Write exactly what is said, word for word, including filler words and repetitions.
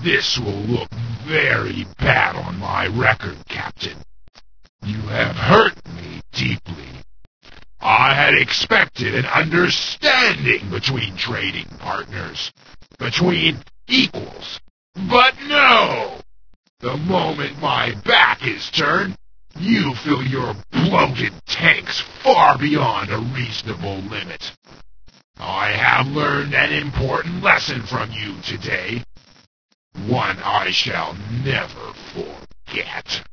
This will look very bad on my record, Captain. You have hurt me deeply. I had expected an understanding between trading partners, between equals. But no! The moment my back is turned, you fill your bloated tanks far beyond a reasonable limit. I have learned an important lesson from you today. One I shall never forget.